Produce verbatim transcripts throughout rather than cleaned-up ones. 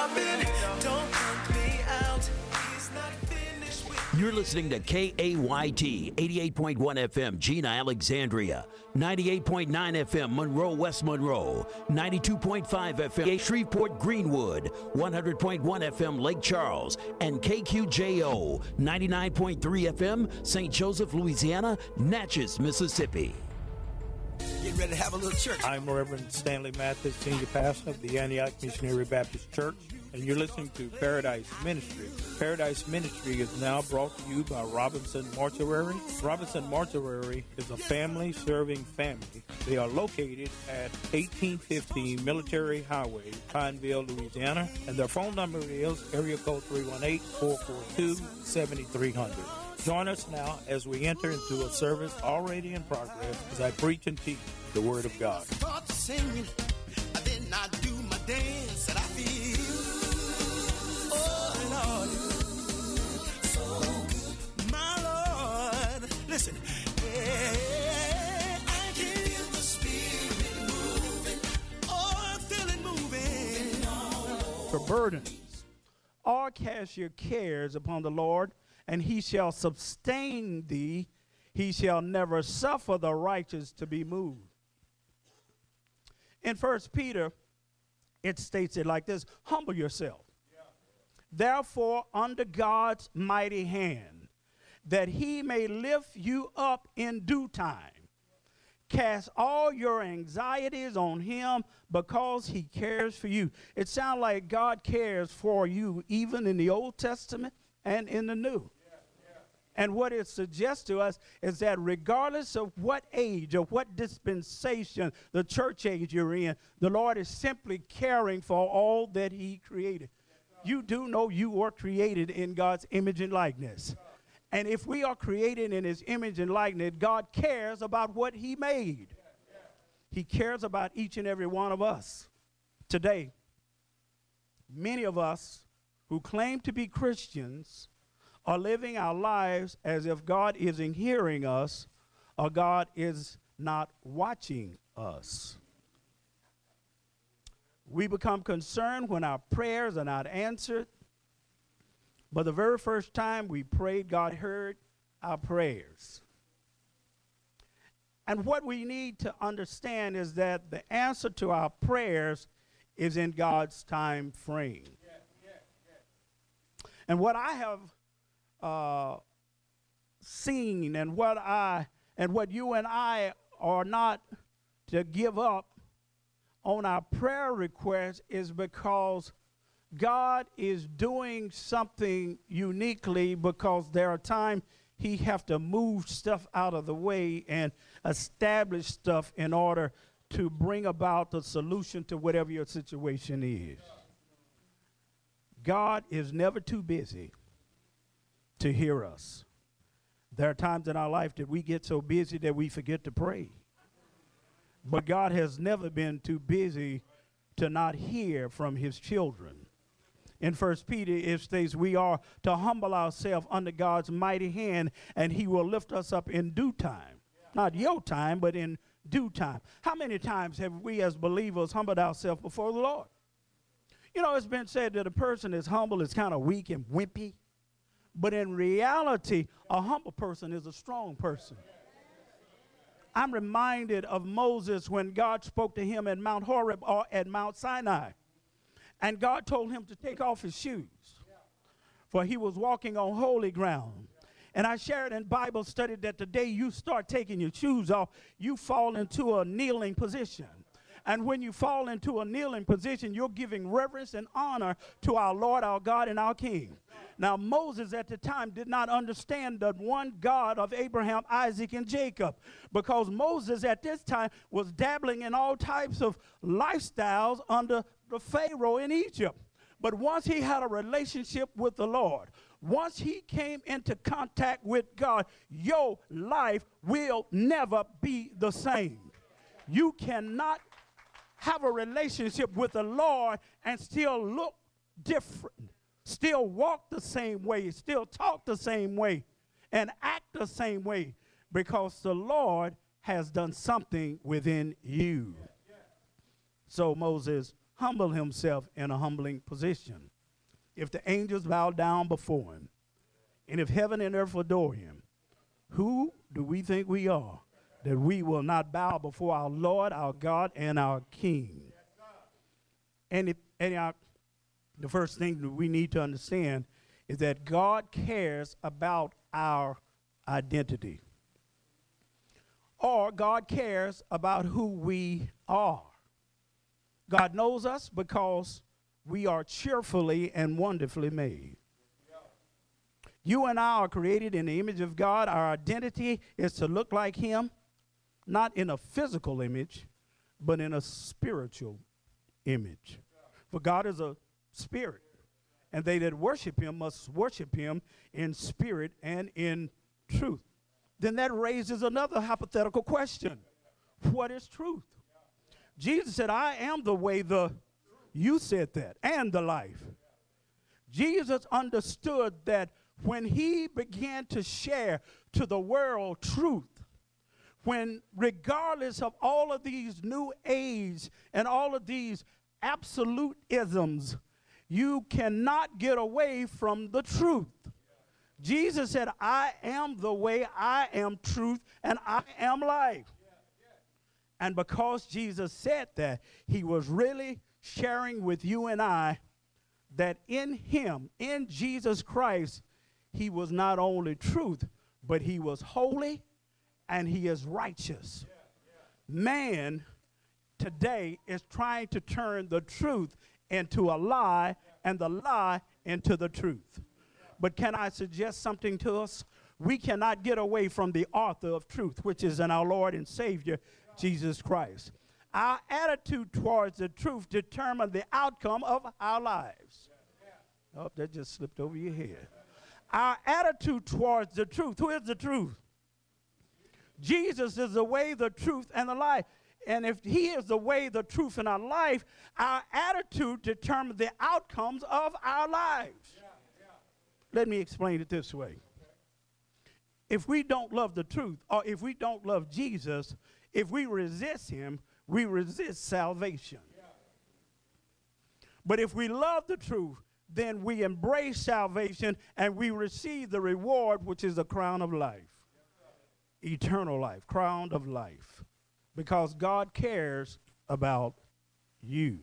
stopping. Don't count me out. He's not finished with You're listening to K A Y T, eighty-eight point one F M, Gina, Alexandria, ninety-eight point nine F M, Monroe, West Monroe, ninety-two point five F M, Shreveport, Greenwood, one hundred point one F M, Lake Charles, and K Q J O, ninety-nine point three F M, Saint Joseph, Louisiana, Natchez, Mississippi. Get ready to have a little church. I'm Reverend Stanley Mathis, Senior Pastor of the Antioch Missionary Baptist Church, and you're listening to Paradise Ministry. Paradise Ministry is now brought to you by Robinson Mortuary. Robinson Mortuary is a family-serving family. They are located at eighteen fifteen Military Highway, Pineville, Louisiana, and their phone number is area code three one eight, four four two, seven three zero zero. Join us now as we enter into a service already in progress as I preach and teach the Word of God. Start singing, then I do my dance and I feel, oh Lord, so good, my Lord. Listen, yeah, I can feel the Spirit moving, oh, I feel it moving. For burdens, all cast your cares upon the Lord, and he shall sustain thee. He shall never suffer the righteous to be moved. In First Peter, it states it like this: humble yourself, yeah. Therefore, under God's mighty hand, that he may lift you up in due time. Cast all your anxieties on him because he cares for you. It sounds like God cares for you even in the Old Testament and in the New. And what it suggests to us is that regardless of what age or what dispensation, the church age you're in, the Lord is simply caring for all that he created. You do know you were created in God's image and likeness. And if we are created in his image and likeness, God cares about what he made. He cares about each and every one of us. Today, many of us who claim to be Christians are living our lives as if God isn't hearing us or God is not watching us. We become concerned when our prayers are not answered, but the very first time we prayed, God heard our prayers. And what we need to understand is that the answer to our prayers is in God's time frame. Yeah, yeah, yeah. And what I have Uh, seen and what I and what you and I are not to give up on our prayer requests is because God is doing something uniquely, because there are times he have to move stuff out of the way and establish stuff in order to bring about the solution to whatever your situation is. God is never too busy to hear us. There are times in our life that we get so busy that we forget to pray. But God has never been too busy to not hear from his children. In First Peter, it states we are to humble ourselves under God's mighty hand, and he will lift us up in due time. Not your time, but in due time. How many times have we as believers humbled ourselves before the Lord? You know, it's been said that a person is humble is kind of weak and wimpy. But in reality, a humble person is a strong person. I'm reminded of Moses when God spoke to him at Mount Horeb or at Mount Sinai. And God told him to take off his shoes, for he was walking on holy ground. And I shared in Bible study that the day you start taking your shoes off, you fall into a kneeling position. And when you fall into a kneeling position, you're giving reverence and honor to our Lord, our God, and our King. Now, Moses at the time did not understand the one God of Abraham, Isaac, and Jacob, because Moses at this time was dabbling in all types of lifestyles under the Pharaoh in Egypt. But once he had a relationship with the Lord, once he came into contact with God, your life will never be the same. You cannot have a relationship with the Lord and still look different, still walk the same way, still talk the same way, and act the same way, because the Lord has done something within you. So Moses humble himself in a humbling position. If the angels bow down before him, and if heaven and earth adore him, who do we think we are that we will not bow before our Lord, our God, and our King? And, it, and our, the first thing that we need to understand is that God cares about our identity. Or God cares about who we are. God knows us because we are cheerfully and wonderfully made. You and I are created in the image of God. Our identity is to look like him, not in a physical image, but in a spiritual image. For God is a spirit, and they that worship him must worship him in spirit and in truth. Then that raises another hypothetical question. What is truth? Jesus said, I am the way, the, you said that, and the life. Jesus understood that when he began to share to the world truth, when regardless of all of these new age and all of these absolutisms, you cannot get away from the truth. Jesus said, I am the way, I am truth, and I am life. And because Jesus said that, he was really sharing with you and I that in him, in Jesus Christ, he was not only truth, but he was holy and he is righteous. Man today is trying to turn the truth into a lie and the lie into the truth. But can I suggest something to us? We cannot get away from the author of truth, which is in our Lord and Savior, Jesus Christ. Our attitude towards the truth determines the outcome of our lives. Oh, that just slipped over your head. Our attitude towards the truth. Who is the truth? Jesus is the way, the truth, and the life. And if he is the way, the truth, and our life, our attitude determines the outcomes of our lives. Yeah, yeah. Let me explain it this way. If we don't love the truth, or if we don't love Jesus, if we resist him, we resist salvation. Yeah. But if we love the truth, then we embrace salvation and we receive the reward, which is the crown of life. Eternal life, crown of life. Because God cares about you.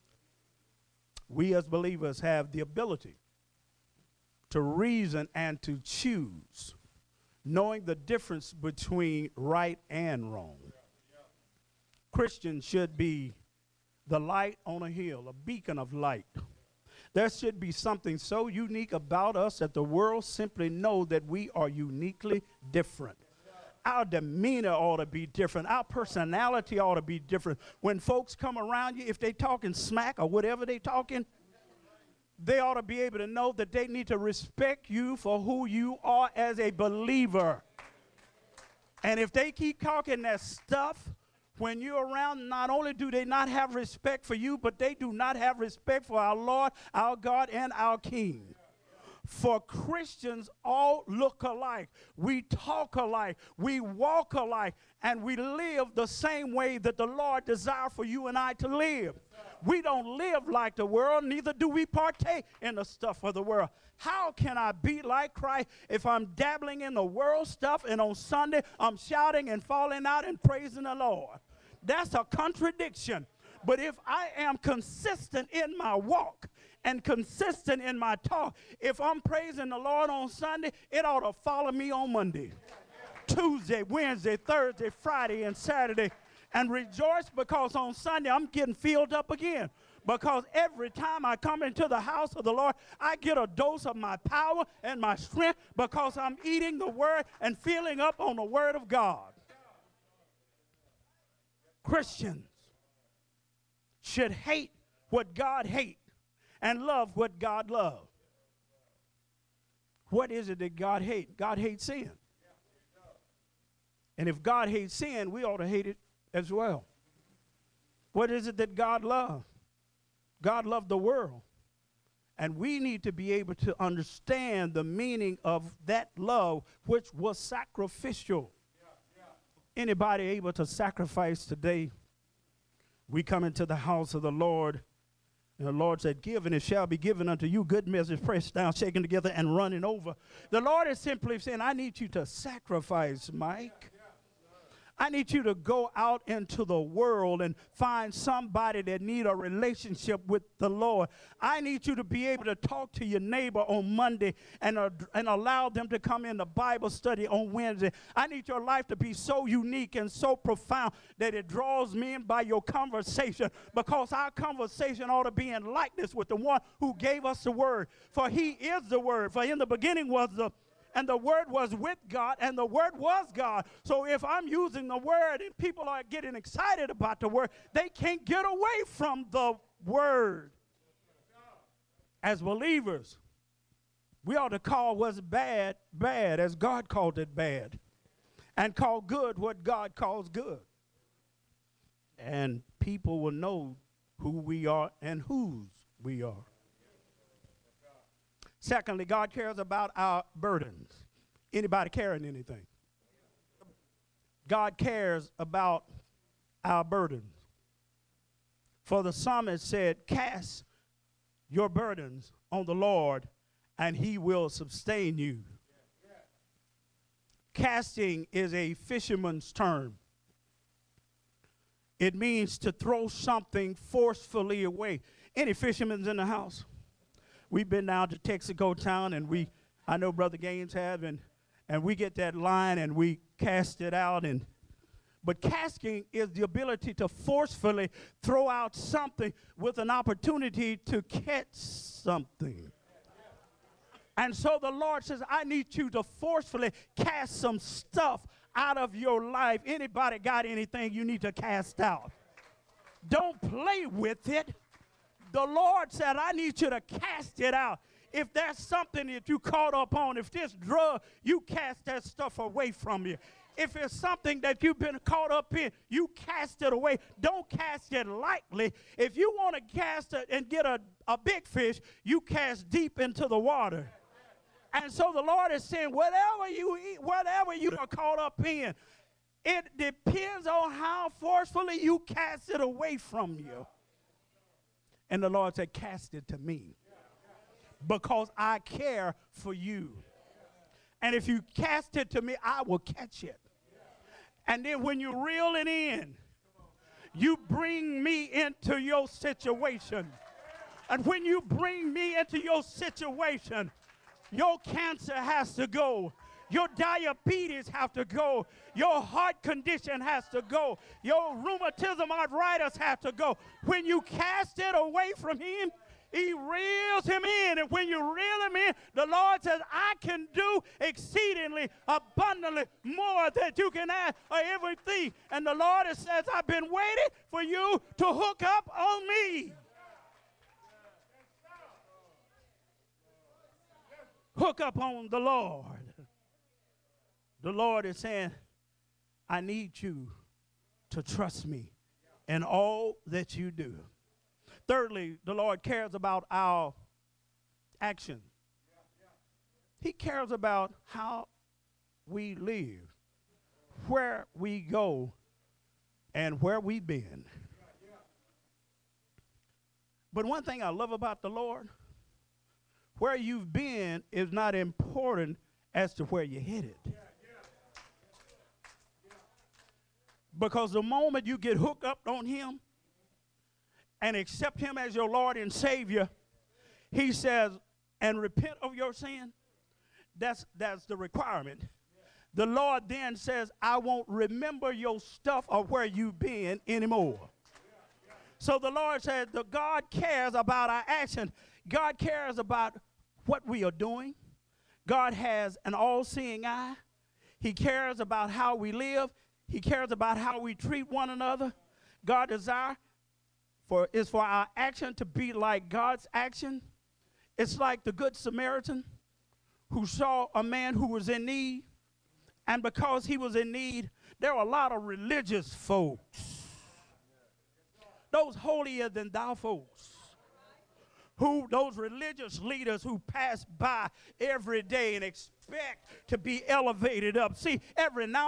We as believers have the ability to reason and to choose, knowing the difference between right and wrong. Christians should be the light on a hill, a beacon of light. There should be something so unique about us that the world simply know that we are uniquely different. Our demeanor ought to be different. Our personality ought to be different. When folks come around you, if they talking smack or whatever they talking, they ought to be able to know that they need to respect you for who you are as a believer. And if they keep talking that stuff, when you're around, not only do they not have respect for you, but they do not have respect for our Lord, our God, and our King. For Christians all look alike. We talk alike. We walk alike. And we live the same way that the Lord desires for you and I to live. We don't live like the world, neither do we partake in the stuff of the world. How can I be like Christ if I'm dabbling in the world stuff and on Sunday I'm shouting and falling out and praising the Lord? That's a contradiction. But if I am consistent in my walk and consistent in my talk, if I'm praising the Lord on Sunday, it ought to follow me on Monday, Tuesday, Wednesday, Thursday, Friday, and Saturday. And rejoice because on Sunday I'm getting filled up again. Because every time I come into the house of the Lord, I get a dose of my power and my strength because I'm eating the word and filling up on the word of God. Christians should hate what God hates and love what God loves. What is it that God hates? God hates sin. And if God hates sin, we ought to hate it as well. What is it that God loves? God loved the world. And we need to be able to understand the meaning of that love, which was sacrificial. Yeah, yeah. Anybody able to sacrifice today? We come into the house of the Lord And the Lord said, give, and it shall be given unto you. Good measures pressed down, shaken together, and running over. The Lord is simply saying, I need you to sacrifice, Mike. I need you to go out into the world and find somebody that need a relationship with the Lord. I need you to be able to talk to your neighbor on Monday and, uh, and allow them to come in the Bible study on Wednesday. I need your life to be so unique and so profound that it draws me in by your conversation, because our conversation ought to be in likeness with the one who gave us the word. For he is the word. For in the beginning was the And the word was with God, and the word was God. So if I'm using the word and people are getting excited about the word, they can't get away from the word. As believers, we ought to call what's bad, bad, as God called it bad, and call good what God calls good. And people will know who we are and whose we are. Secondly, God cares about our burdens. Anybody carrying anything? God cares about our burdens. For the psalmist said, cast your burdens on the Lord, and he will sustain you. Casting is a fisherman's term. It means to throw something forcefully away. Any fishermen in the house? We've been down to Texaco Town, and we, I know Brother Gaines have, and, and we get that line and we cast it out. And but casting is the ability to forcefully throw out something with an opportunity to catch something. And so the Lord says, I need you to forcefully cast some stuff out of your life. Anybody got anything you need to cast out? Don't play with it. The Lord said, I need you to cast it out. If there's something that you caught up on, if this drug, you cast that stuff away from you. If it's something that you've been caught up in, you cast it away. Don't cast it lightly. If you want to cast it and get a, a big fish, you cast deep into the water. And so the Lord is saying, whatever you eat, whatever you are caught up in, it depends on how forcefully you cast it away from you. And the Lord said, cast it to me, because I care for you. And if you cast it to me, I will catch it. And then when you reel it in, you bring me into your situation. And when you bring me into your situation, your cancer has to go. Your diabetes have to go. Your heart condition has to go. Your rheumatism, arthritis has to go. When you cast it away from him, he reels him in. And when you reel him in, the Lord says, I can do exceedingly abundantly more than you can ask or everything. And the Lord says, I've been waiting for you to hook up on me. Hook up on the Lord. The Lord is saying, I need you to trust me in all that you do. Thirdly, the Lord cares about our action. He cares about how we live, where we go, and where we've been. But one thing I love about the Lord, where you've been is not important as to where you're headed. Because the moment you get hooked up on him and accept him as your Lord and Savior, he says, and repent of your sin, that's, that's the requirement. The Lord then says, I won't remember your stuff or where you've been anymore. So the Lord says that God cares about our action. God cares about what we are doing. God has an all-seeing eye. He cares about how we live. He cares about how we treat one another. God desire for is for our action to be like God's action. It's like the Good Samaritan who saw a man who was in need, and because he was in need, there were a lot of religious folks, those holier than thou folks, who those religious leaders who pass by every day and expect to be elevated up. See, every now